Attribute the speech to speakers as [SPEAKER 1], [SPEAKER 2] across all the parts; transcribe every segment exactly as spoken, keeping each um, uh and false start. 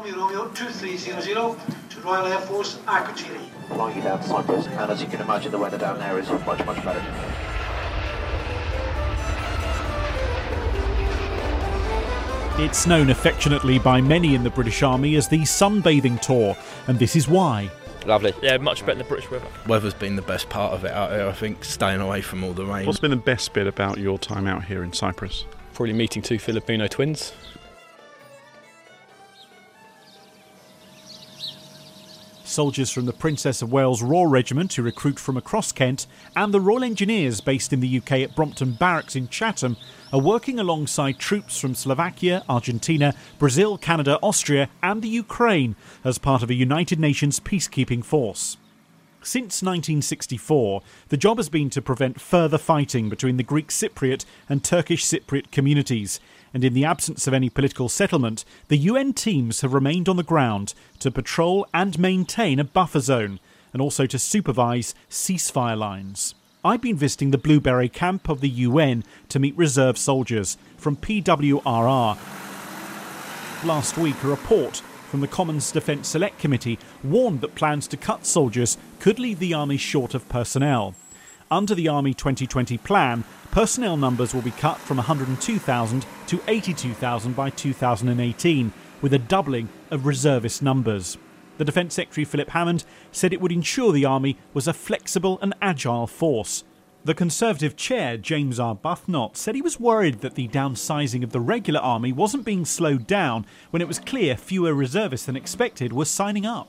[SPEAKER 1] Romeo Romeo two three zero zero to Royal Air Force Akureyri.
[SPEAKER 2] Flying you down to Cyprus, and as you can imagine, the weather down there is much, much better.
[SPEAKER 3] It's known affectionately by many in the British Army as the sunbathing tour, and this is why.
[SPEAKER 4] Lovely. Yeah, much better than the British weather.
[SPEAKER 5] Weather's been the best part of it out here, I think, staying away from all the rain.
[SPEAKER 6] What's been the best bit about your time out here in Cyprus?
[SPEAKER 7] Probably meeting two Filipino twins.
[SPEAKER 3] Soldiers from the Princess of Wales Royal Regiment who recruit from across Kent and the Royal Engineers based in the U K at Brompton Barracks in Chatham are working alongside troops from Slovakia, Argentina, Brazil, Canada, Austria and the Ukraine as part of a United Nations peacekeeping force. Since nineteen sixty-four, the job has been to prevent further fighting between the Greek Cypriot and Turkish Cypriot communities, and in the absence of any political settlement, the U N teams have remained on the ground to patrol and maintain a buffer zone, and also to supervise ceasefire lines. I've been visiting the Blueberry camp of the U N to meet reserve soldiers from P W R R. Last week, a report from the Commons Defence Select Committee warned that plans to cut soldiers could leave the Army short of personnel. Under the Army twenty twenty plan, personnel numbers will be cut from one hundred two thousand to eighty-two thousand by two thousand eighteen, with a doubling of reservist numbers. The Defence Secretary Philip Hammond said it would ensure the Army was a flexible and agile force. The Conservative chair, James Arbuthnot, said he was worried that the downsizing of the regular army wasn't being slowed down when it was clear fewer reservists than expected were signing up.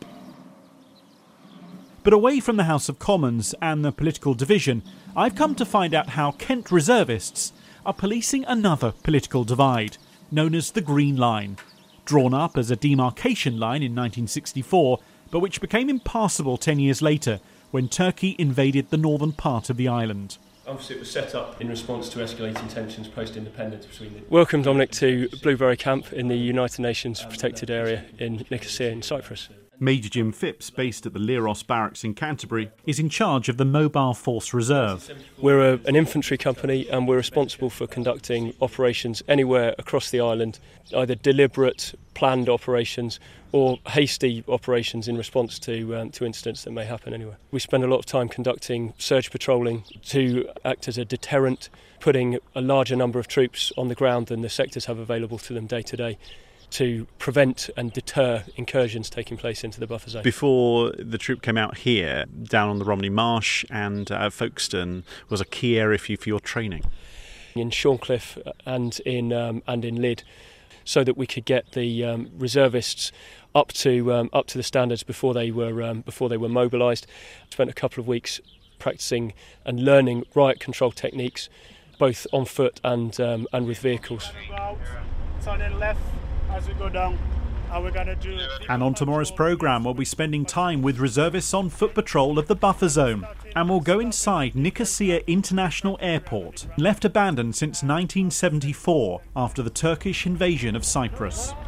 [SPEAKER 3] But away from the House of Commons and the political division, I've come to find out how Kent reservists are policing another political divide, known as the Green Line, drawn up as a demarcation line in nineteen sixty-four, but which became impassable ten years later when Turkey invaded the northern part of the island.
[SPEAKER 8] Obviously it was set up in response to escalating tensions post-independence between the...
[SPEAKER 7] Welcome, Dominic, to Blueberry Camp in the United Nations protected area in Nicosia in Cyprus.
[SPEAKER 3] Major Jim Phipps, based at the Leros Barracks in Canterbury, is in charge of the Mobile Force Reserve.
[SPEAKER 7] We're a, an infantry company and we're responsible for conducting operations anywhere across the island, either deliberate, planned operations or hasty operations in response to um, to incidents that may happen anywhere. We spend a lot of time conducting surge patrolling to act as a deterrent, putting a larger number of troops on the ground than the sectors have available to them day to day, to prevent and deter incursions taking place into the buffer zone.
[SPEAKER 6] Before the troop came out here, down on the Romney Marsh and uh, Folkestone was a key area for you for your training.
[SPEAKER 7] In Shorncliffe and in um, and in Lydd, so that we could get the um, reservists up to um, up to the standards before they were um, before they were mobilised. Spent a couple of weeks practising and learning riot control techniques, both on foot and um, and with vehicles.
[SPEAKER 9] Turn left as we go down. We're gonna do
[SPEAKER 3] and on tomorrow's programme, we'll be spending time with reservists on foot patrol of the buffer zone. And we'll go inside Nicosia International Airport, left abandoned since nineteen seventy-four after the Turkish invasion of Cyprus.